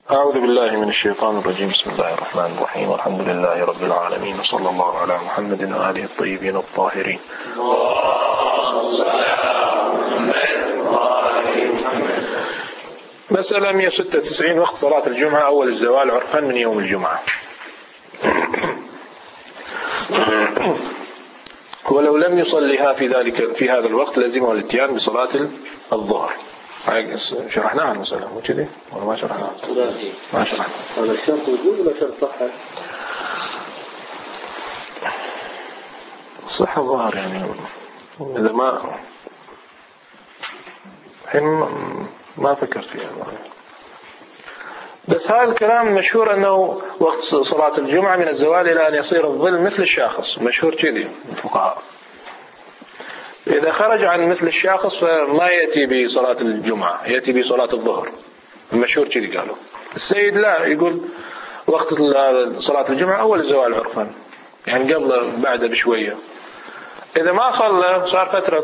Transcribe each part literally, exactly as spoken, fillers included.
أعوذ بالله من الشيطان الرجيم. بسم الله الرحمن الرحيم، والحمد لله رب العالمين، وصلى الله على محمد وآله الطيبين الطاهرين. مسألة مئة وستة وتسعين. وقت صلاة الجمعة أول الزوال عرفا من يوم الجمعة، ولو لم يصليها في ذلك في هذا الوقت لزمه الاتيان بصلاة الظهر. شرحناها المسألة مو كذي ولا ما شرحناها؟ ما شرحنا. هذا الشرط وجود ولا شرط صحة؟ صحة الظهر يعني إذا ما الحين ما فكرت فيها، بس هذا الكلام مشهور أنه وقت صلاة الجمعة من الزوال إلى أن يصير الظل مثل الشاخص، مشهور كذي الفقهاء. إذا خرج عن مثل الشاخص فما يأتي بصلاة الجمعة، يأتي بصلاة الظهر، المشهور كذي قالوا. السيد لا، يقول وقت صلاة الجمعة أول الزوال عرفا، يعني قبل بعد بشوية. إذا ما صلى صار فترة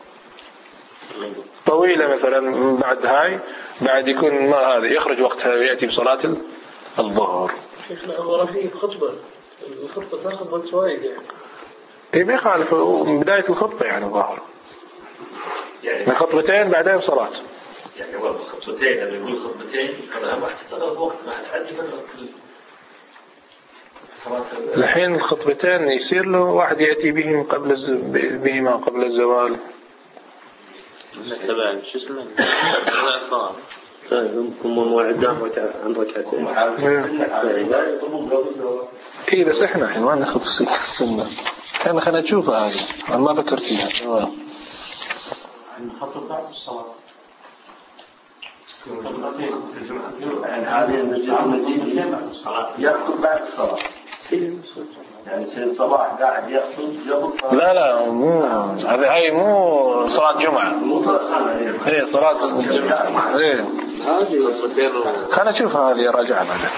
طويلة مثلا بعد هاي، بعد يكون ما هذا يخرج وقتها ويأتي بصلاة الظهر. شيخنا هو في خطبة، الخطبة تاخذ وقت وايد يعني. إيه ما يخالف، من بداية الخطبة يعني الظهر، يعني من خطبتين بعدين صلاة. يعني هو خطبتين اللي يقول خطبتين هذا ما تشتغل وقت ما تعدي من صلاة. الحين الخطبتين يصير له واحد يأتي بهم قبل الز... بهما قبل الزوال. تبع شو اسمه؟ تبع ممكن موعدان عن ركعتين. إيه بس إحنا الحين ما ناخذ السنة، كان خلنا نشوفها هذه، أنا ما فكرت فيها. نخطب بعد الصلاة. يعني هذه المزيد يخطب بعد الصلاة، يعني سيد صباح قاعد يخطب يخطب صلاة. لا لا مو هذه، هاي مو صلاة جمعة، مو صلاة. إيه صلاة الجمعة. إيه خلنا نشوف هذه، راجعها بعدين.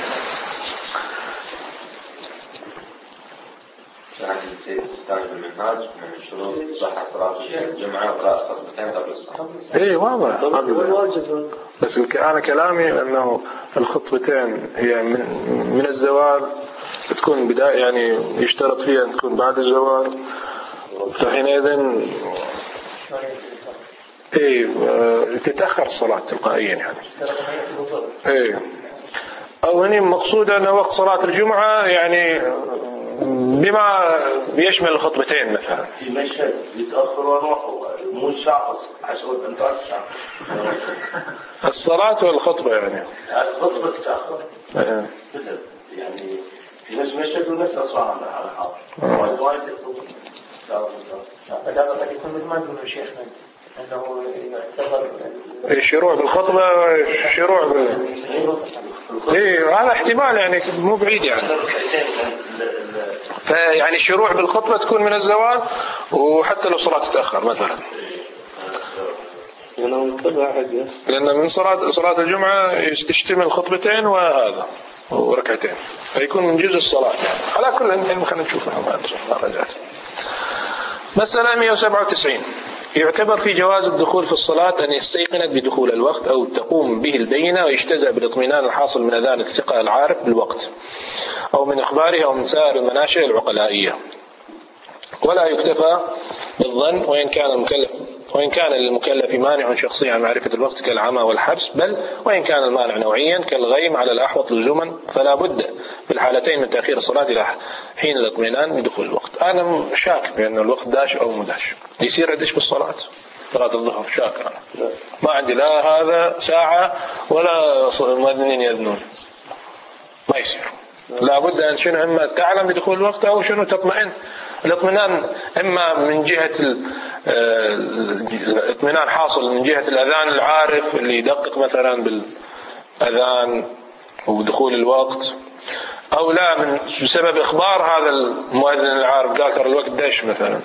يعني السيد استعمل المنهاج من شروط صحة صلاة الجمعة وقراءة خطبتين قبل الصلاة. إيه واضح قبل، بس أنا كلامي أنه الخطبتين هي من من الزوال تكون بداية، يعني يشترط فيها أن تكون بعد الزوال، فحينئذ إيه تتأخر الصلاة تلقائيا يعني. إيه أو هني مقصود أن وقت صلاة الجمعة يعني بما يشمل الخطبتين مثلا. في مشهد يتأخر ونروحوا مو الشخص عشان انت الصلاة والخطبة يعني. الخطبة تتأخر. يعني في نفس مشهد ونفس أصلاً على حاضر. وايد وايد الخطبة. هذا قد يكون مثل ما نقول شيخنا أنه يعتبر الشروع بالخطبة، الشروع بال. إيه هذا احتمال يعني مو بعيد يعني. فيعني الشروع بالخطبة تكون من الزوال، وحتى لو صلاة تتأخر مثلا. لأن من صلاة صلاة الجمعة تشتمل خطبتين وهذا وركعتين، فيكون من جزء الصلاة يعني. على كل إن خلينا نشوفها ما رجعت. مسألة مئة وسبعة وتسعين. يعتبر في جواز الدخول في الصلاة أن يستيقن بدخول الوقت أو تقوم به البينة ويجتزأ بالاطمئنان الحاصل من أذان الثقة العارف بالوقت أو من إخباره أو من سائر المناشئ العقلائية، ولا يكتفى بالظن وإن كان المكلف وإن كان للمكلف مانع شخصي عن معرفة الوقت كالعمى والحبس، بل وإن كان المانع نوعيا كالغيم على الأحوط لزوما، فلا بد في الحالتين من تأخير الصلاة إلى حين الاطمئنان بدخول الوقت. أنا شاك بأن الوقت داش أو مداش، يصير أدش بالصلاة صلاة الظهر، شاك أنا ما عندي لا هذا ساعة ولا المؤذنين يأذنون، ما يصير. لا بد أن شنو إما تعلم بدخول الوقت أو شنو تطمئن. الاطمئنان إما من جهة الاطمئنان حاصل من جهة الأذان العارف اللي يدقق مثلا بالأذان ودخول الوقت، أو لا من بسبب إخبار هذا المؤذن العارف قال ترى الوقت دش مثلا،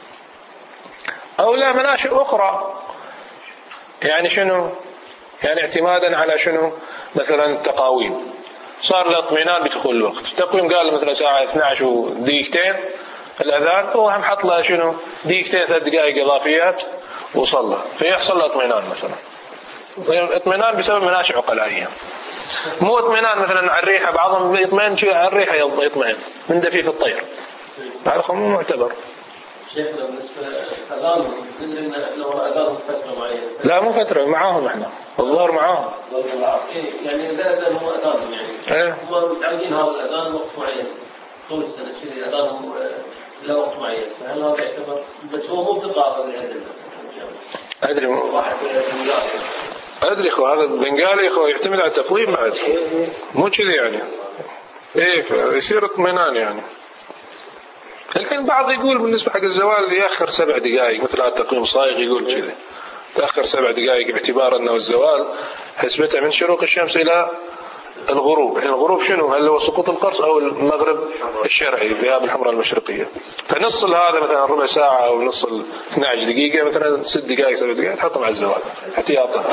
أو لا مناشئ أخرى يعني شنو يعني اعتمادا على شنو مثلا التقاويم، صار الاطمئنان بدخول الوقت. تقويم قال مثلا ساعة اثنتي عشرة ودقيقتين الأذان، هو هم حط له شنو دقيقتين ثلاث دقائق إضافيات وصلى، فيحصل له اطمئنان مثلا. اطمئنان بسبب مناشئ عقلائية. مو اطمئنان مثلا على الريحة، بعضهم يطمئن على الريحة يطمئن من دفيف الطير، هذا مو معتبر. شيخنا بالنسبة للأذان لو أذان فترة معينة. لا مو فترة، معاهم احنا الظهر معاهم. يعني لا أذان هو أذان يعني. ايه. هم متعودين هذا الأذان وقت معين. طول السنة كذا أذانهم لا وقت معين، فهل هذا يعتبر؟ بس هو مو بتقاطع الأذان. أدري واحد أدري خو هذا البنغالي خو يعتمد على التقويم بعد، مو كذي يعني. إيه يصير اطمئنان يعني. الحين بعض يقول بالنسبة حق الزوال يأخر سبع دقائق، مثل هذا التقويم صايغ يقول كذي تأخر سبع دقائق باعتبار أنه الزوال حسبته من شروق الشمس إلى الغروب. الحين الغروب شنو؟ هل هو سقوط القرص أو المغرب الشرعي في هذه الحمراء المشرقية؟ فنص هذا مثلا ربع ساعة أو نص اثنتي عشرة دقيقة مثلا ست دقائق سبع دقائق تحطهم على الزوال احتياطا.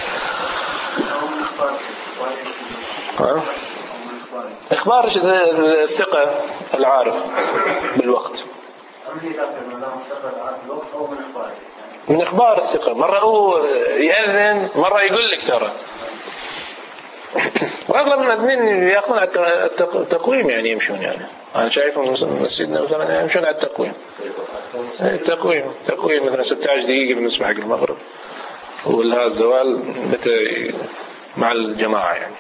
إخبار الثقة العارف بالوقت من إخبار الثقة. مرة هو يأذن مرة يقول لك ترى، وأغلب المؤذنين يأخذون على التقويم يعني يمشون يعني. أنا شايفهم مسجدنا مثلا يمشون على التقويم. التقويم تقويم مثلا ستة عشر دقيقة بالنسبة حق المغرب، ولا الزوال متى مع الجماعة يعني.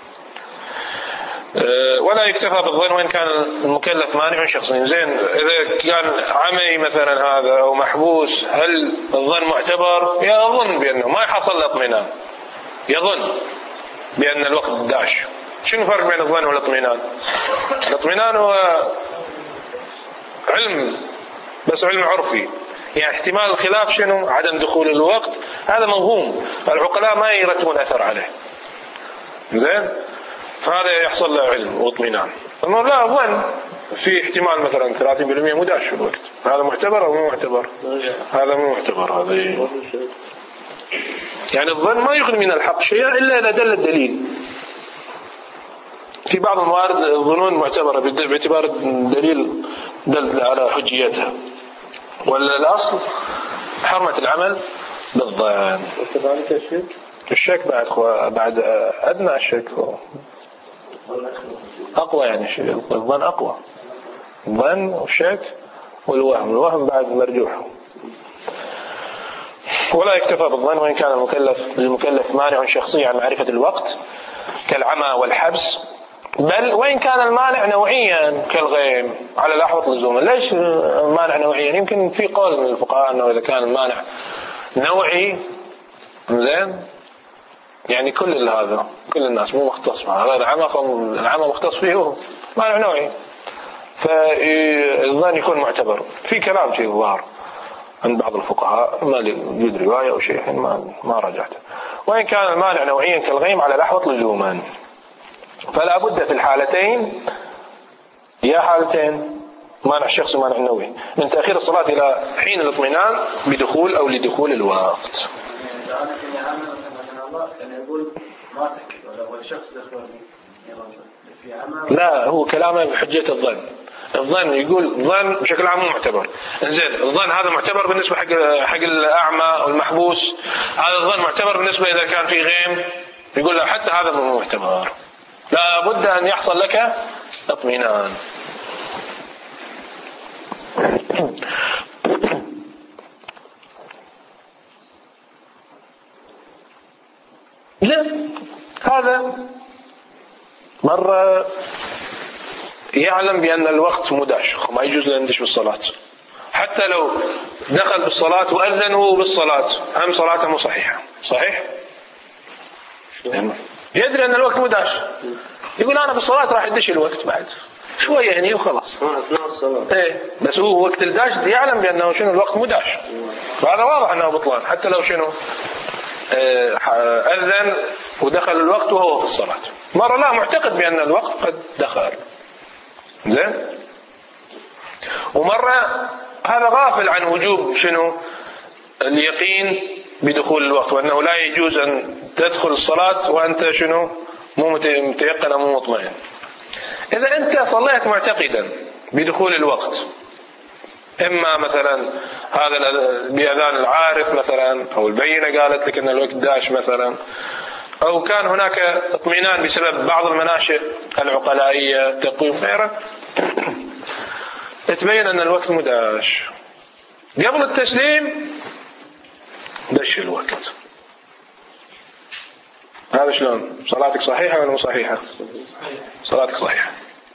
ولا يكتفى بالظن وإن كان المكلف مانع شخصي. زين إذا كان عمي مثلا هذا أو محبوس، هل الظن معتبر؟ يظن بأنه ما يحصل الاطمئنان، يظن بأن الوقت داش. شنو الفرق بين الظن والاطمئنان؟ الاطمئنان هو علم بس علم عرفي، يعني احتمال الخلاف شنو؟ عدم دخول الوقت، هذا موهوم، العقلاء ما يرتبون أثر عليه. زين فهذا يحصل له علم واطمئنان. أما لا ظن في احتمال مثلا ثلاثين بالمئة مو داش الوقت، هذا معتبر أو مو معتبر؟ هذا مو معتبر. هذا يعني الظن ما يغني من الحق شيء إلا إذا دل الدليل. في بعض الموارد الظنون معتبرة باعتبار الدليل دل على حجيتها، ولا الأصل حرمة العمل بالظن. وكذلك الشك الشك بعد بعد أدنى الشك أقوى يعني. الظن أقوى، الظن والشك والوهم، الوهم بعد مرجوح. ولا يكتفى بالظن وإن كان المكلف المكلف مانع شخصي عن معرفة الوقت كالعمى والحبس، بل وإن كان المانع نوعيا كالغيم على الأحوط لزوما. ليش مانع نوعيا؟ يمكن في قول من الفقهاء أنه إذا كان المانع نوعي زين يعني كل هذا كل الناس مو مختص مع هذا العمى، العمى مختص فيه مانع نوعي، فالظن يكون معتبر. في كلام شيء الظاهر عند بعض الفقهاء، ما يوجد رواية أو شيء ما ما رجعته. وإن كان المانع نوعيا كالغيم على الأحوط لزوما، فلا بد في الحالتين، يا حالتين مانع الشخص ومانع النوعي، من تأخير الصلاة إلى حين الاطمئنان بدخول أو لدخول الوقت. يعني يقول ما تكفي ولا الشخص دخل في عمى. لا هو كلامه بحجة الظن. الظن يقول ظن بشكل عام مو معتبر. إنزين الظن هذا معتبر بالنسبة حق حق الأعمى والمحبوس، هذا الظن معتبر بالنسبة إذا كان في غيم، يقول له حتى هذا مو معتبر، لا بد أن يحصل لك اطمئنان. لا هذا مرة يعلم بأن الوقت مداش وما يجوز له يندش بالصلاة، حتى لو دخل بالصلاة وأذن هو بالصلاة هم صلاته مو صحيحة. صحيح؟ يدري أن الوقت مداش، يقول أنا بالصلاة راح يدش الوقت بعد شوية يعني وخلاص. إيه بس هو وقت الداش يعلم بأنه شنو الوقت مداش، وهذا واضح أنه بطلان حتى لو شنو أذن ودخل الوقت وهو في الصلاة. مرة لا معتقد بأن الوقت قد دخل زين، ومرة هذا غافل عن وجوب شنو اليقين بدخول الوقت، وأنه لا يجوز أن تدخل الصلاة وأنت شنو مو متيقن أو مو مطمئن. إذا أنت صليت معتقدا بدخول الوقت، إما مثلا هذا بأذان العارف مثلا، أو البينة قالت لك أن الوقت داش مثلا، أو كان هناك اطمئنان بسبب بعض المناشئ العقلائية تقويم غيره، تبين أن الوقت مداش قبل التسليم دش الوقت. هذا شلون؟ صلاتك صحيحة ولا مو صحيحة؟ صلاتك صحيحة.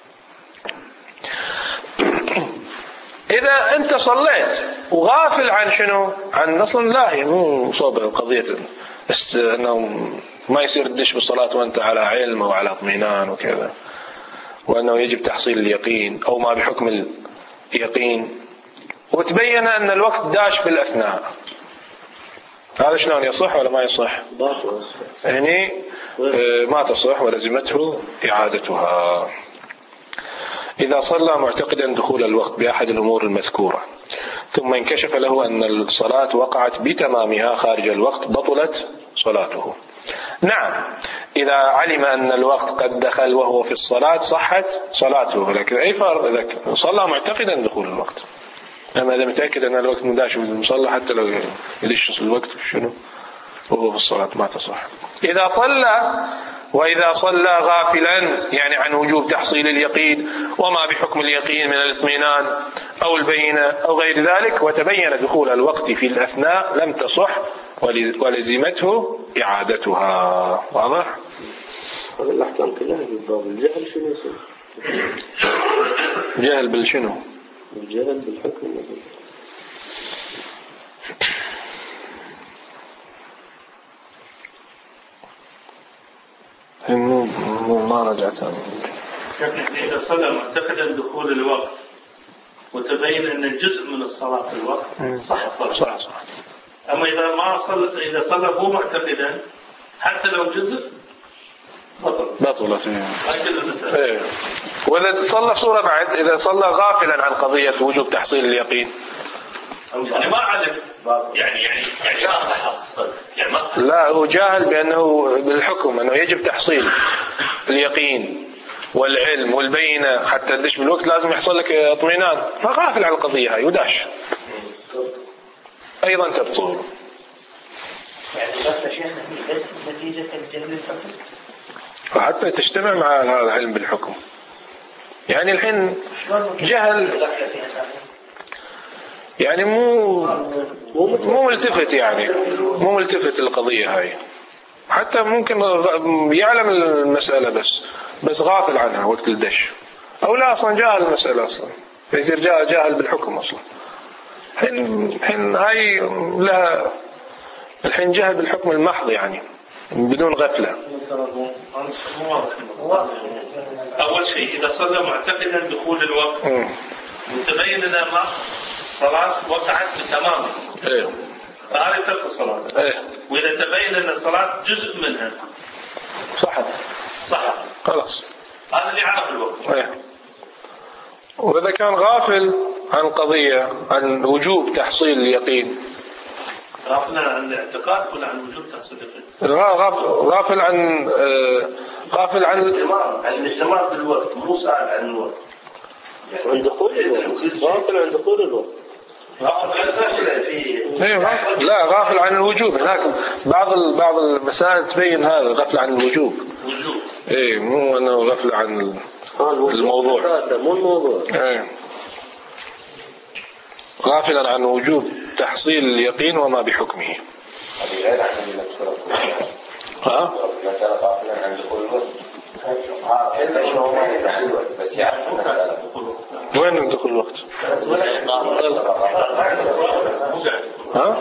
إذا أنت صليت وغافل عن شنو؟ عن أصلا لاهي، مو صوب القضية أنه ما يصير تدش بالصلاة وأنت على علم أو على اطمئنان وكذا، وأنه يجب تحصيل اليقين أو ما بحكم اليقين، وتبين أن الوقت داش بالأثناء، هذا شلون؟ يصح ولا ما يصح؟ يعني ما تصح ولزمته إعادتها. إذا صلى معتقدا دخول الوقت بأحد الأمور المذكورة ثم انكشف له أن الصلاة وقعت بتمامها خارج الوقت بطلت صلاته. نعم، إذا علم أن الوقت قد دخل وهو في الصلاة صحت صلاته، لكن أي فرق إذا صلى معتقدا دخول الوقت. أما إذا متأكد أن الوقت مداش بالمصلى حتى لو يدش الوقت شنو وهو في الصلاة ما تصح. إذا صلى وإذا صلى غافلا يعني عن وجوب تحصيل اليقين وما بحكم اليقين من الاطمئنان أو البينة أو غير ذلك، وتبين دخول الوقت في الأثناء لم تصح ولزمته إعادتها. واضح؟ هذا الأحكام كلها بالباب الجهل شنو يصير؟ جهل بالشنو؟ الجهل بالحكم. مو مو ما رجعت أنا. إذا صلى معتقدا دخول الوقت وتبين أن جزء من الصلاة في الوقت صح صلاة. صح صح. أما إذا ما صلى، إذا صلى مو معتقدا حتى لو جزء بطل بطلت. هكذا المسألة. إيه. وإذا صلى صورة بعد، إذا صلى غافلا عن قضية وجوب تحصيل اليقين يعني ما علم يعني يعني يعني لا حصل يعني ما لا، هو جاهل بأنه بالحكم أنه يجب تحصيل اليقين والعلم والبينة حتى تدش بالوقت لازم يحصل لك اطمئنان، فغافل عن القضية هاي وداش أيضا تبطل. يعني بس شيخنا بس نتيجة الجهل الحكم وحتى تجتمع مع هذا العلم بالحكم. يعني الحين جهل يعني مو مو ملتفت، يعني مو ملتفت للقضية هاي، حتى ممكن يعلم المسألة بس بس غافل عنها وقت الدش، أو لا أصلا جاهل المسألة أصلا يصير جاهل بالحكم أصلا. الحين الحين هاي لها الحين جهل بالحكم المحض يعني بدون غفلة. أول شيء إذا صلى معتقدا دخول الوقت وتبين لنا ما الصلاة وقعت بتمامها ايه فهذه ترك الصلاة. ايه وإذا تبين أن الصلاة جزء منها صحت صح خلاص، هذا اللي عرف الوقت. ايه. وإذا كان غافل عن قضية عن وجوب تحصيل اليقين، غافل عن الاعتقاد ولا عن وجوب تحصيل اليقين؟ غافل عن غافل عن الاهتمام عن الاهتمام بالوقت، مو سائل عن الوقت عند دخول الوقت، غافل عن دخول الوقت. لا، غافل عن الوجوب. هناك بعض بعض المسائل تبين هذا الغفلة عن الوجوب. وجوب. ايه، مو انه غفلة عن الموضوع. مو الموضوع. ايه. غافلا عن وجوب تحصيل اليقين وما بحكمه. ها؟ مسألة غافلا عن دخول الوقت. ها، إلا شو ما يدخل الوقت بس يعرف المسألة. وين دخول الوقت؟ ها؟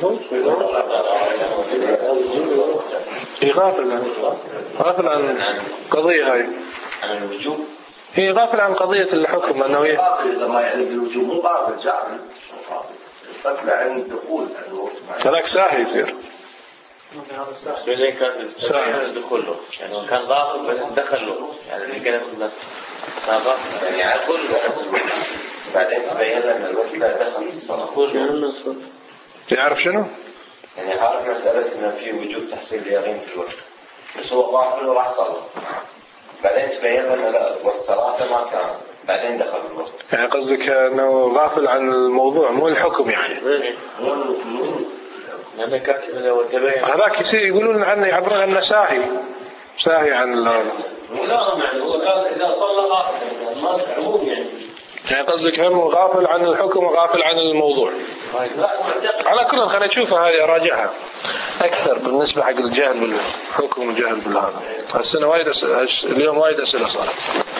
هي غافل عن غافل عن قضية هاي. عن الوجوب. هي غافل عن قضية الحكم أنه هي. غافل إذا ما يعني بالوجوب، مو غافل جاهل. غافل عن الدخول عن الوقت. هناك ساهي يصير. بعدين كان ساهي دخول له، يعني كان غافل بعدين دخل له، يعني اللي كان يقصد كان غافل يعني على كل وقت. بعدين تبين لنا الوقت لا دخل الصلاة. يعرف شنو؟ يعني عارف مسألة إنه في وجوب تحصيل اليقين في الوقت، بس هو غافل وراح صلى. بعدين تبين لنا لا وقت صلاته ما كان، بعدين دخل الوقت. يعني قصدك أنه غافل عن الموضوع مو الحكم يعني. لأن كان لو تبين هذاك يصير يقولون عنه يعبرون عنه ساهي ساهي عن ال لا يعني هو قال إذا صلى غافل ما في عموم يعني يعني قصدك هم غافل عن الحكم وغافل عن الموضوع. على كل خلينا نشوفها هذه راجعها أكثر بالنسبة حق الجهل بالحكم والجهل بالهذا. السنة وايد أسئلة اليوم وايد أسئلة صارت.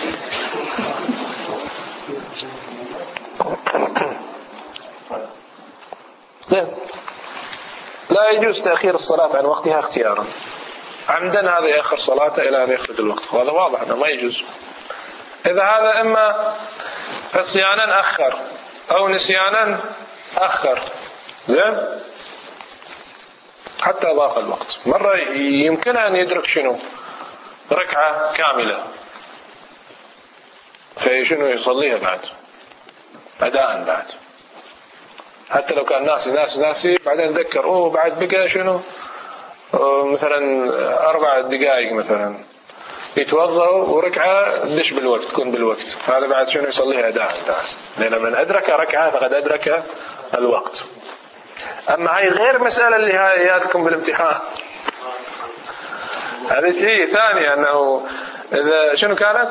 لا يجوز تأخير الصلاة عن وقتها اختيارا. عمدا هذا يأخر صلاته إلى أن يخرج الوقت، وهذا واضح أنه ما يجوز. إذا هذا إما عصيانا أخر أو نسيانا أخر زين حتى ضاق الوقت. مرة يمكن أن يدرك شنو ركعة كاملة فشنو يصليها بعد أداء بعد، حتى لو كان ناسي ناسي ناسي بعدين ذكر أوه بعد بقى شنو مثلا أربع دقائق مثلا يتوضأ وركعة دش بالوقت تكون بالوقت، هذا بعد شنو يصليها أداء بعد، لأن من أدرك ركعة فقد أدرك الوقت. أما هاي غير مسألة اللي هاي ياتكم بالامتحان، هذه هي ثانية أنه إذا شنو كانت؟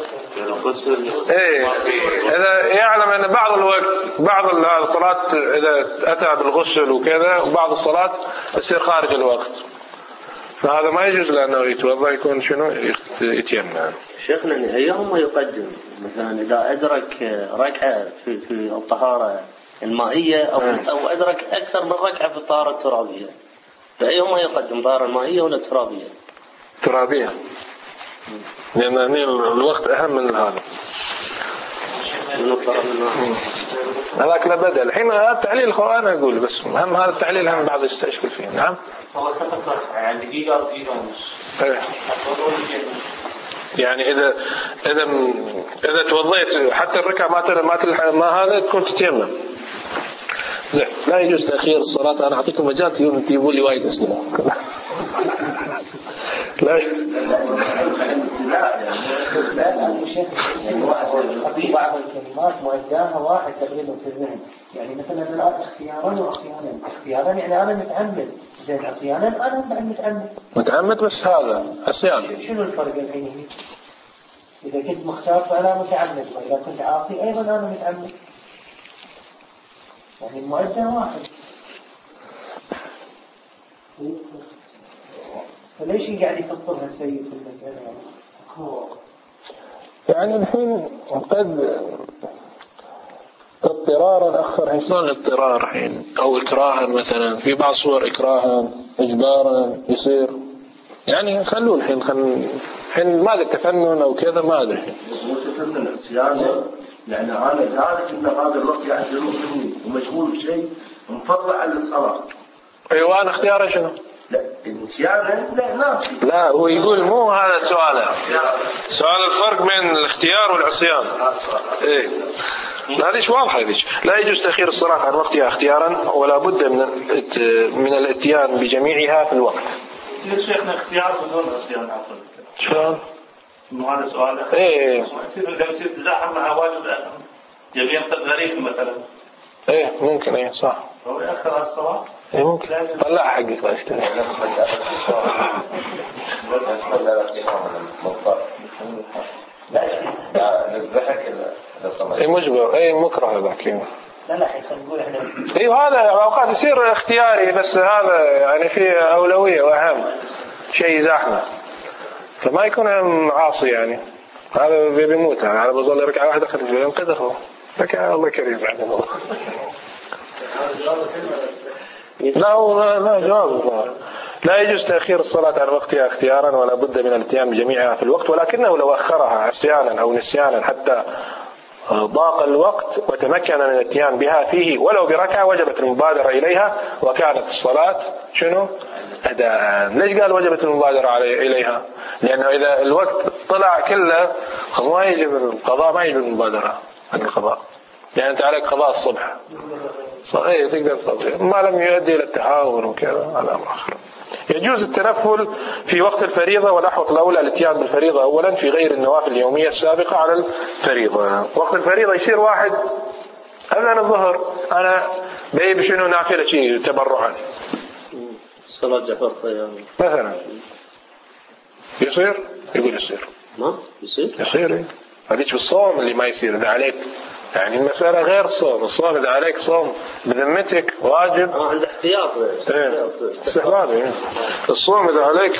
إيه إذا يعلم أن بعض الوقت بعض الصلاة إذا أتى بالغسل وكذا وبعض الصلاة تصير خارج الوقت، فهذا ما يجوز لأنه يتوضأ يكون شنو يتيمم. شيخنا أيهما يقدم مثلا إذا أدرك ركعة في في الطهارة المائية أو أو أدرك أكثر من ركعة في الطهارة الترابية، فأيهما يقدم طهارة المائية ولا الترابية؟ ترابية، لأن الوقت أهم من هذا. هذاك لا بدل الحين هذا التعليل هو أنا أقول بس هم هذا التعليل هم بعض يستشكل فيه. نعم يعني دقيقة دقيقة ونص. يعني إذا إذا إذا توضيت حتى الركعة ما ما ما هذا تكون تتيمم. زين لا يجوز تأخير الصلاة. أنا أعطيكم مجال تيجون تجيبوا لي وايد أسئلة. لا يعني واحد في بعض الكلمات مؤداها واحد تقريبا في الذهن، يعني مثلا الآن اختيارا وعصيانا. اختيارا يعني أنا متعمد، زين عصيانا أنا متعمد متعمد بس هذا عصيان. شنو الفرق الحين؟ إذا كنت مختار فأنا متعمد، وإذا كنت عاصي أيضا أنا متعمد، يعني المؤدى واحد. فليش قاعد يفصلها السيد في المسألة يعني؟ يعني الحين قد اضطرارا أخر الحين شلون اضطرار الحين أو إكراها مثلا في بعض صور إكراها إجبارا يصير يعني خلوه الحين خل الحين ما ذا تفنن أو كذا ما أدري الحين مو تفنن الصيانة، يعني أنا عارف إن هذا الوقت قاعد يروح مني ومشغول بشيء مفضل على الصلاة. أيوة أنا اختياري شنو؟ لا النسيان لا ناسي. لا هو يقول مو هذا سؤاله، سؤال الفرق بين الاختيار والعصيان. إيه هذه واضحة هذه. لا يجوز تأخير الصلاة عن وقتها اختيارا ولا بد من من الاتيان بجميعها في الوقت. شيخنا اختيار بدون عصيان عفوا. شلون؟ مو هذا سؤال. إيه. يصير إذا يصير تزاحم مع واجب يبي ينقل غريب مثلا. إيه ممكن إيه صح. هو يأخر الصلاة. إيه ممكن. طلع حقي خلاص كذا. لا نذبحك إلا إيه مجبر إيه مكره ذاك. لا لا خلينا نقول إحنا. إيه هذا أوقات يصير اختياري بس هذا يعني فيه أولوية وأهم شيء زحمة فما يكون عاصي يعني هذا بيموت يعني هذا بظل ركعة واحدة خلف ينقذه هو ركعة الله كريم بعد الله. لا لا لا جواب. لا يجوز تأخير الصلاة عن وقتها اختيارا ولا بد من الاتيان بجميعها في الوقت، ولكنه لو أخرها عصيانا أو نسيانا حتى ضاق الوقت وتمكن من الاتيان بها فيه ولو بركعة وجبت المبادرة إليها وكانت الصلاة شنو؟ أداء. ليش قال وجبت المبادرة إليها؟ لأنه إذا الوقت طلع كله ما يجب القضاء، ما يجب المبادرة عن القضاء، يعني أنت عليك قضاء الصبح صحيح تقدر تصلي ما لم يؤدي إلى التهاون وكذا على أمر آخر. يجوز التنفل في وقت الفريضة والأحوط الأولى الاتيان بالفريضة أولا في غير النوافل اليومية السابقة على الفريضة. وقت الفريضة يصير واحد أذان الظهر أنا بيب شنو نافلة شيء تبرعا صلاة جعفر الطيار مثلا يصير؟ يقول يصير. ما يصير؟ يصير إيه؟ هذيك بالصوم اللي ما يصير إذا عليك، يعني المسألة غير الصوم. الصوم إذا عليك صوم بذمتك واجب. اه عند احتياط. ايه استحباب. ايه الصوم إذا عليك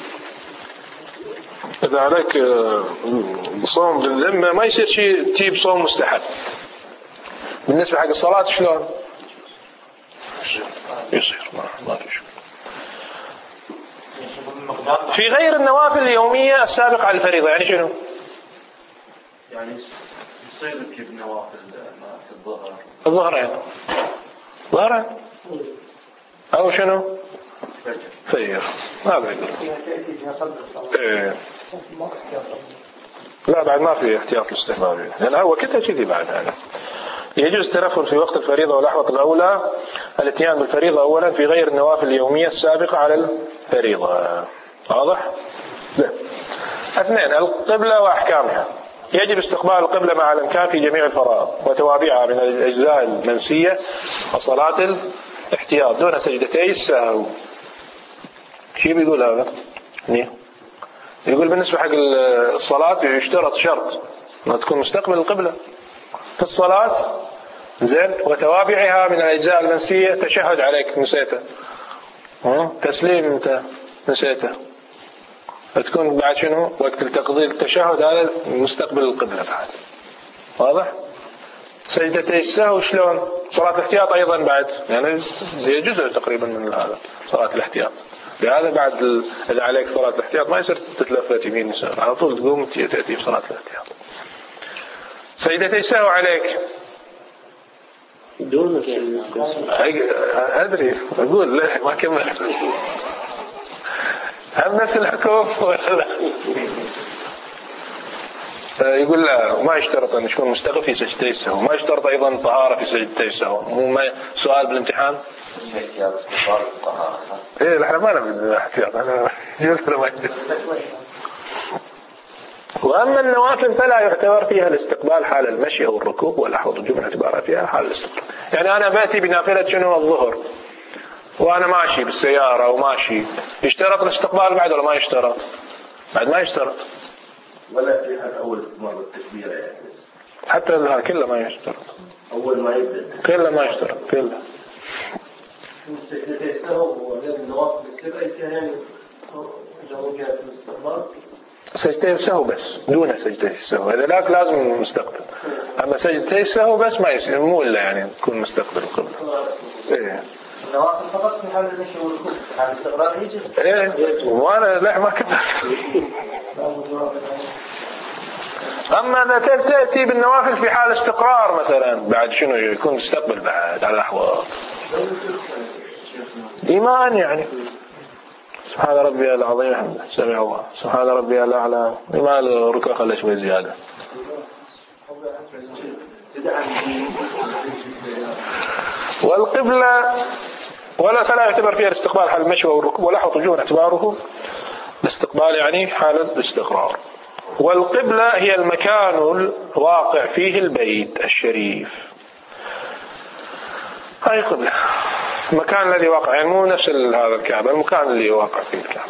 إذا عليك صوم بالذمة ما يصير شيء تجيب صوم مستحب. بالنسبة حق الصلاة شلون؟ يصير ما في شيء. في غير النوافل اليومية السابقة على الفريضة يعني شنو؟ يعني يصير تجيب نوافل في الظهر. الظهر يعني ظهر أو شنو؟ فجر. هذا يقول. إيه. لا بعد ما في احتياط الاستحباب لأن هو كده كذي بعد هذا. يجوز التنفل في وقت الفريضة والأحوط الأولى الاتيان بالفريضة أولا في غير النوافل اليومية السابقة على الفريضة. واضح؟ لا. اثنين القبلة وأحكامها. يجب استقبال القبلة مع الإمكان في جميع الفرائض وتوابعها من الأجزاء المنسية وصلاة الاحتياط دون سجدتي السهو. شو بيقول هذا؟ نيه. يقول بالنسبة حق الصلاة يشترط شرط ما تكون مستقبل القبلة في الصلاة زين وتوابعها من الأجزاء المنسية. تشهد عليك نسيته، تسليم انت نسيته، تكون بعد شنو وقت التقضي التشهد هذا مستقبل القبلة بعد. واضح؟ سجدتي السهو شلون؟ صلاة الاحتياط أيضا بعد يعني هي جزء تقريبا من هذا صلاة الاحتياط. لهذا بعد ال... إذا عليك صلاة الاحتياط ما يصير تتلفت يمين يسار على طول تقوم تأتي بصلاة الاحتياط. سجدتي السهو عليك دون أدري أقول لا ما كملت. هم نفس الحكم ولا لا؟ يقول لا ما يشترط أن يكون مستقبل في سجدتي السهو. ما يشترط أيضا طهارة في سجدتي السهو. مو ما سؤال بالامتحان ايه احنا ما نبي احتياط. انا جلت له ما واما النوافل فلا يعتبر فيها الاستقبال حال المشي او الركوب والاحوط الجمعة اعتبارها فيها حال الاستقبال. يعني انا باتي بنافلة شنو الظهر وانا ماشي بالسيارة وماشي يشترط الاستقبال بعد ولا ما يشترط؟ بعد ما يشترط ولا فيها اول مرة التكبيرة يعني حتى لها كله ما يشترط اول ما يبدأ كله ما يشترط كله. سجدتي السهو وغير النوافل السبع يعني لو جاءت الاستقبال سجدتي السهو بس دون سجدتي السهو. إذا لاك لازم مستقبل. أما سجدتي السهو بس ما يصير مو إلا يعني تكون مستقبل القبلة. إيه. النوافل فقط في حال المشي والركوب في حال الاستقبال يجوز. إيه وأنا لا ما كنت. أما إذا تأتي بالنوافل في حال استقرار مثلا بعد شنو يكون مستقبل بعد على الأحوال. إيمان يعني سبحان ربي العظيم الحمد سمع الله سبحان ربي الأعلى إيمان الركوع خلى شوي زيادة. والقبلة ولا فلا يعتبر فيها الاستقبال حال المشي والركوب ولا حط وجوه اعتباره الاستقبال يعني حال الاستقرار. والقبلة هي المكان الواقع فيه البيت الشريف. هاي قبلة المكان الذي واقع يعني مو نفس هذا الكعبة المكان اللي واقع فيه الكعبة.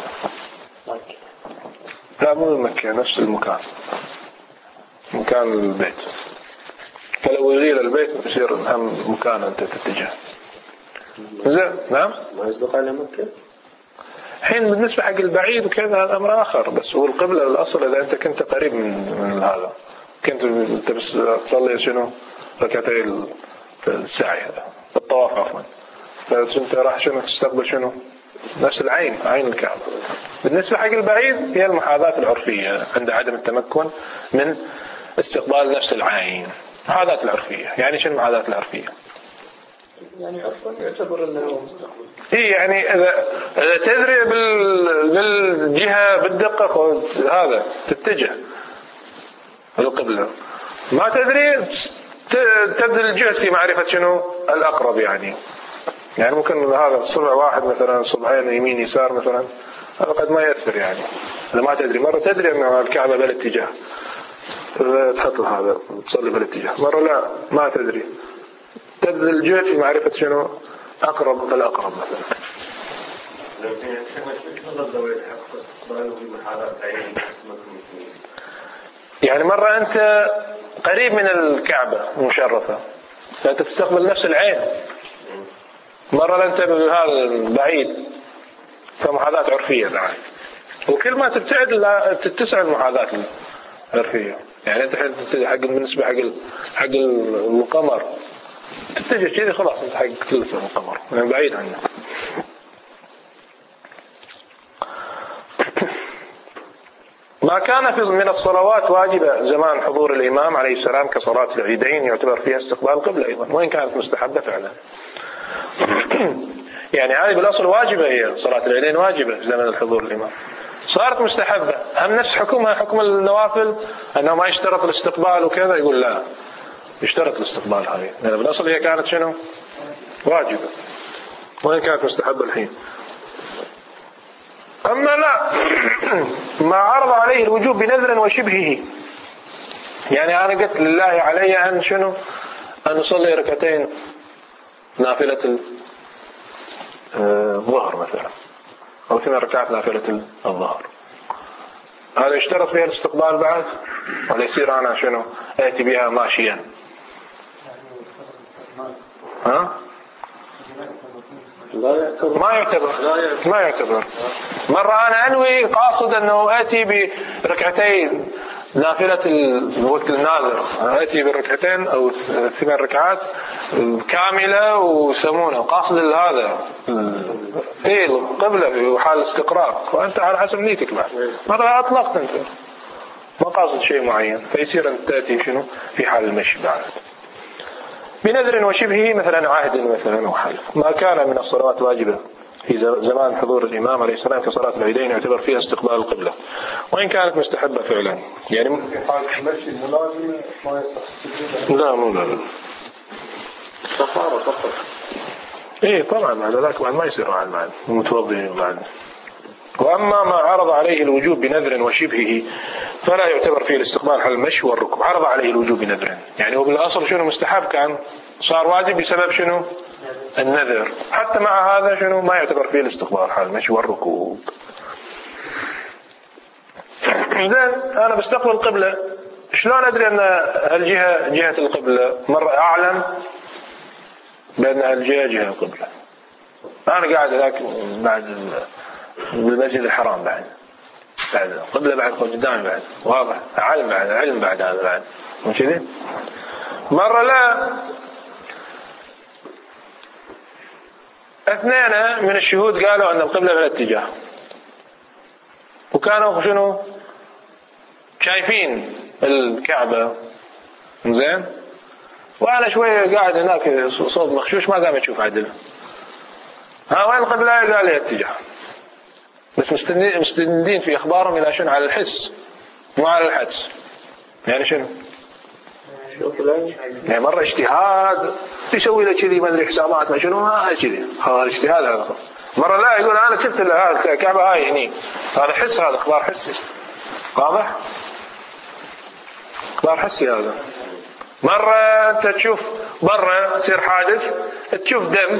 لا مو المكة نفس المكان مكان البيت. فلو يزيل البيت يصير هم مكان أنت تتجه. زين نعم ما يصدق على مكة. حين بالنسبة حق البعيد وكذا هذا أمر آخر. بس هو القبلة الأصل إذا أنت كنت قريب من, من هذا كنت أنت بس تصلي شنو ركعتي السعي هذا الطواف عفوا فأنت راح شنو تستقبل شنو نفس العين عين الكعبة. بالنسبة حق البعيد هي المحاذاة العرفية عند عدم التمكن من استقبال نفس العين. محاذاة العرفية يعني شنو المحاذاة العرفية؟ يعني عرفا يعتبر انه مستقبل. إيه يعني إذا إذا تدري بال بالجهة بالدقة هذا تتجه القبلة ما تدري تبذل الجهد في معرفة شنو الأقرب يعني. يعني ممكن هذا صبع واحد مثلا صبعين يمين يسار مثلا هذا قد ما يأثر يعني. إذا ما تدري مرة تدري أن الكعبة بالاتجاه تحط هذا تصلي بالاتجاه مرة لا ما تدري تبذل الجهد في معرفة شنو أقرب الأقرب مثلا. يعني مرة أنت قريب من الكعبة المشرفة فأنت تستقبل نفس العين، مرة أنت بهذا بعيد فمحاذاة عرفية بعد، وكل ما تبتعد لا تتسع المحاذاة العرفية. يعني أنت حق بالنسبة حق حق القمر تتجه كذي خلاص أنت حق كل القمر يعني بعيد عنه. ما كان في من الصلوات واجبة زمان حضور الإمام عليه السلام كصلاة العيدين يعتبر فيها استقبال القبلة أيضا وإن كانت مستحبة فعلا. يعني هذه بالأصل واجبة، هي صلاة العيدين واجبة زمن الحضور الإمام، صارت مستحبة. هم نفس حكمها حكم النوافل أنه ما يشترط الاستقبال وكذا، يقول لا يشترط الاستقبال هذه، يعني بالأصل هي كانت شنو واجبة وإن كانت مستحبة الحين. أما لا ما عرض عليه الوجوب بنذر وشبهه، يعني أنا قلت لله علي أن شنو أن أصلي ركعتين نافلة الظهر مثلا أو ثمان ركعات نافلة الظهر، هذا يشترط فيها الاستقبال بعد ولا يصير أنا شنو آتي بها ماشيا؟ ها؟ ما يعتبر ما يعتبر. مرة أنا أنوي قاصد أنه آتي بركعتين نافلة الوقت الناظر، آتي بركعتين أو ثمان ركعات كاملة وسمونة قاصد هذا إيه القبلة في حال استقرار، وأنت على حسب نيتك بعد. مرة أطلقت أنت ما قاصد شيء معين فيصير أن تأتي شنو في حال المشي بعد بنذر وشبهه مثلا عهد مثلا وحلف. ما كان من الصلوات واجبة في زمان حضور الإمام عليه السلام كصلاة العيدين يعتبر فيها استقبال القبلة وإن كانت مستحبة فعلا. يعني المشي الملازم ما يصح لا مو لا طهارة فقط. إيه طبعا بعد ذاك بعد ما يصير بعد بعد متوضئ بعد. وأما ما عرض عليه الوجوب بنذر وشبهه فلا يعتبر فيه الاستقبال حال المشي والركوب. عرض عليه الوجوب بنذر يعني هو بالأصل شنو مستحب كان صار واجب بسبب شنو النذر، حتى مع هذا شنو ما يعتبر فيه الاستقبال حال المشي والركوب. زين أنا بستقبل القبلة شلون أدري أن هالجهة جهة القبلة؟ مرة أعلم بأن هالجهة جهة القبلة. أنا قاعد هناك بعد بالمسجد الحرام بعد بعد القبلة بعد قدامي بعد واضح علم بعد علم بعد هذا بعد مش كذي. مرة لا اثنين من الشهود قالوا أن القبلة بالاتجاه وكانوا شنو شايفين الكعبة زين، وأنا شوية قاعد هناك صوت مخشوش ما قام أشوف عدل ها وين القبلة، قال لي اتجاه، بس مستندين في إخبارهم إلى شنو على الحس مو على الحدس. يعني شنو يعني مرة اجتهاد يسوي له كذي ما ادري حسابات ما شنو ما كذي هذا الاجتهاد هذا. مرة لا يقول أنا شفت هذا الكعبة هاي هني هذا حس، هذا إخبار حسي واضح إخبار حسي هذا. مرة أنت تشوف برا يصير حادث تشوف دم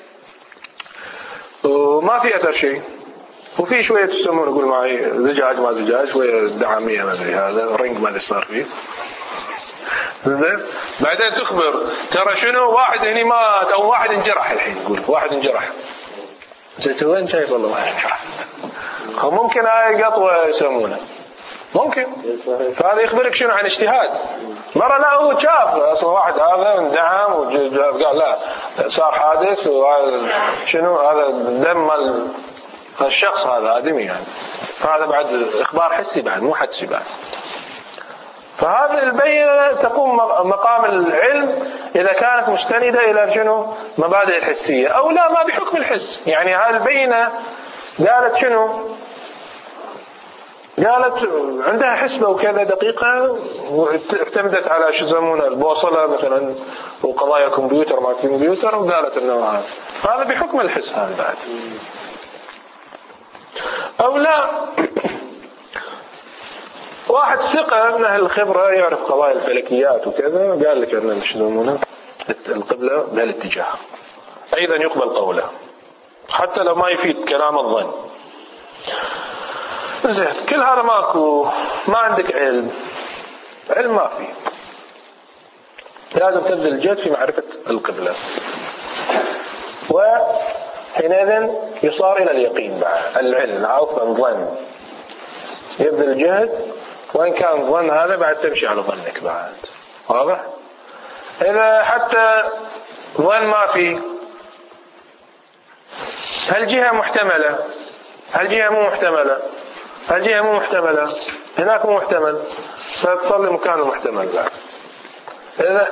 وما في أثر شيء وفي شوية تسمون يقول معي زجاج ما زجاج شوية دعامية ما أدري هذا رنج ما أدري صار فيه زين. بعدين تخبر ترى شنو واحد هني مات أو واحد انجرح الحين يقول واحد انجرح زين وين شايف والله واحد انجرح أو ممكن هاي قطوة يسمونه ممكن فهذا يخبرك شنو عن اجتهاد. مرة لا هو شاف أصلا واحد هذا اندعم وقال لا صار حادث وشنو هذا دم مال الشخص هذا آدمي يعني، فهذا بعد إخبار حسي بعد مو حدسي بعد. فهذه البينة تقوم مقام العلم إذا كانت مستندة إلى شنو مبادئ الحسية أو لا ما بحكم الحس. يعني هذه البينة قالت شنو قالت عندها حسبة وكذا دقيقة واعتمدت على شو يسمونه البوصلة مثلا وقضايا كمبيوتر مع كمبيوتر وقالت انه هذا هذا بحكم الحس هذا بعد او لا واحد ثقة من أهل الخبرة يعرف قضايا الفلكيات وكذا قال لك أن شو يسمونه القبلة بهالاتجاه أيضا يقبل قوله حتى لو ما يفيد كلام الظن. زين كل هذا ماكو، ما عندك علم، علم ما في، لازم تبذل الجهد في معرفة القبلة، وحينئذ يصار إلى اليقين بعد العلم. عفوا الظن، يبذل الجهد وإن كان الظن هذا بعد تمشي على ظنك بعد. واضح؟ إذا حتى ظن ما في، هل جهة محتملة، هل جهة مو محتملة، هل جهة مو محتملة، هناك مو محتمل، فتصلي مكان المحتمل بعد. إذا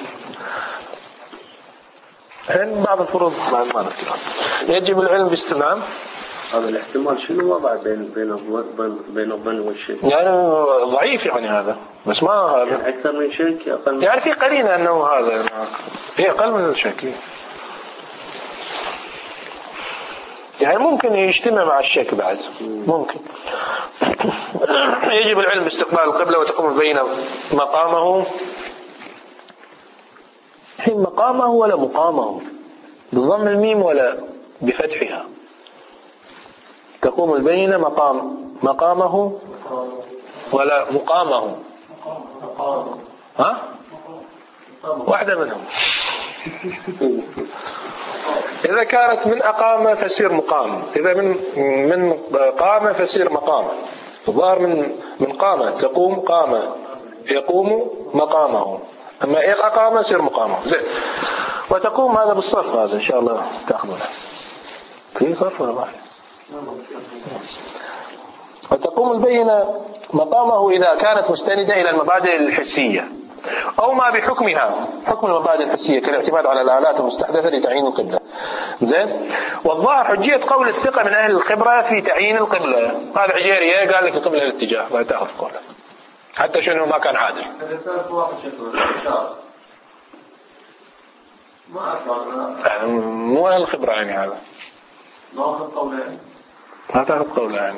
هن بعض الفروض بعد ما نذكرها. يجب العلم باستمام. هذا الاحتمال شنو وضع بين بين الظن بين الظن والشك؟ يعني ضعيف يعني هذا، بس ما هذا يعني أكثر من شك أقل من يعني في قرينة أنه هذا هي أقل من الشك، يعني ممكن يجتمع مع الشك بعد ممكن. يجب العلم باستقبال القبلة وتقوم بين مقامه، حين مقامه ولا مقامه، بضم الميم ولا بفتحها. تقوم البينة مقام مقامه ولا مقامه، ها واحدة منهم. إذا كانت من أقامة فسير مقام، إذا من من قامة فسير مقام. الظاهر من من قامة تقوم قامة يقوم مقامه، أما إيه أقامة يصير مقامه. زين. وتقوم هذا بالصرف، هذا إن شاء الله تأخذونه في صرف ولا ما؟ وتقوم البينة مقامه إذا كانت مستندة إلى المبادئ الحسية أو ما بحكمها، حكم المبادئ الحسية كالاعتماد على الآلات المستحدثة لتعيين القبلة. زين. والظاهر حجية قول الثقة من أهل الخبرة في تعيين القبلة. هذا عجيري قال لك القبلة الاتجاه، ما تأخذ قوله حتى شنو ما كان عادل. هذا سالف واحد شكله ما أفضل مو أهل الخبرة يعني هذا ما أخذ قوله، ما تعرف قوله يعني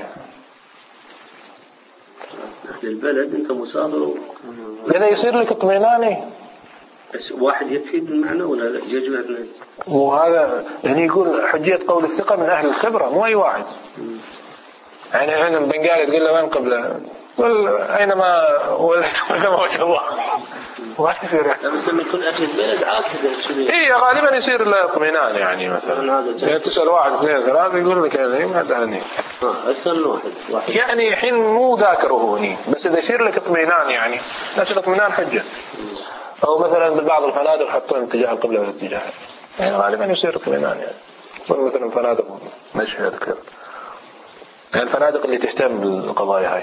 أهل البلد أنت مسافر إذا يصير لك اطمئناني. بس واحد يكفي بالمعنى ولا لا يجب اثنين؟ وهذا يعني يقول حجية قول الثقة من أهل الخبرة، مو أي واحد. يعني هنا بنقالي تقول له وين قبله؟ قل أينما وينما وجه الله. ما يصير بس لما يكون أهل البلد عاكد. إيه غالبا يصير له اطمئنان يعني مثلا. يعني تسأل واحد اثنين ثلاثة يقول لك هذا ما هذا أسأل واحد. واحد. يعني حين مو ذاكره هني، بس إذا يصير لك اطمئنان يعني نفس الاطمئنان حجة. أو مثلا ببعض الفنادق حطون اتجاه القبلة والاتجاه، يعني غالبا يصير اطمئنان يعني. مثلا فنادق مشهد كذا، يعني الفنادق اللي تهتم بالقضايا هاي.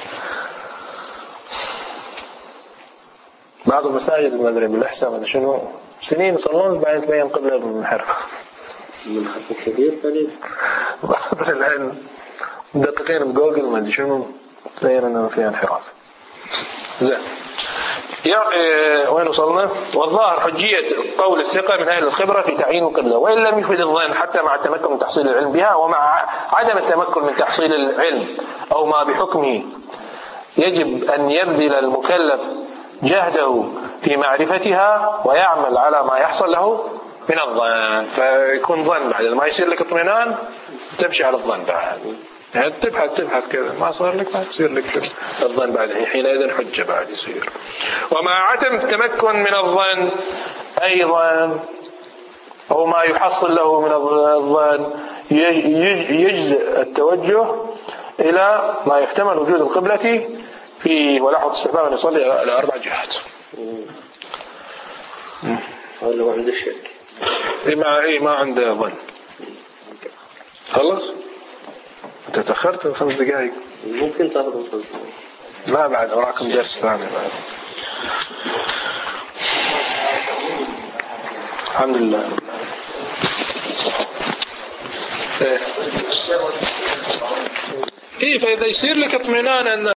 بعض المساجد ما أدري بالإحساء ما شنو سنين يصلون بعدين تبين قبلة بمحرف من حرف كبير قليل. بعض الآن مدققين بجوجل ما أدري شنو تبين أنه فيها انحراف. زين. يا إيه وين وصلنا؟ والظاهر حجية قول الثقة من أهل الخبرة في تعيين القبلة، وإن لم يفيد الظن حتى مع التمكن من تحصيل العلم بها، ومع عدم التمكن من تحصيل العلم أو ما بحكمه يجب أن يبذل المكلف جهده في معرفتها ويعمل على ما يحصل له من الظن. فيكون ظن بعد ما يصير لك اطمئنان تمشي على الظن بعد، يعني تبحث تبحث كذا ما صار لك ما تصير لك الظن بعد، حينئذ حجة بعد يصير. ومع عدم التمكن من الظن أيضا أو ما يحصل له من الظن يجزئ التوجه إلى ما يحتمل وجود القبلة في ولاحظ استحباب أن يصلي على أربع جهات. هذا لو عنده شك. إيه ما إيه ما عنده ظن. خلص؟ أنت تأخرت خمس دقائق. ممكن تأخذ خمس دقائق. لا بعد وراكم درس ثاني بعد. الحمد لله. إيه. إيه فإذا يصير لك اطمئنان أن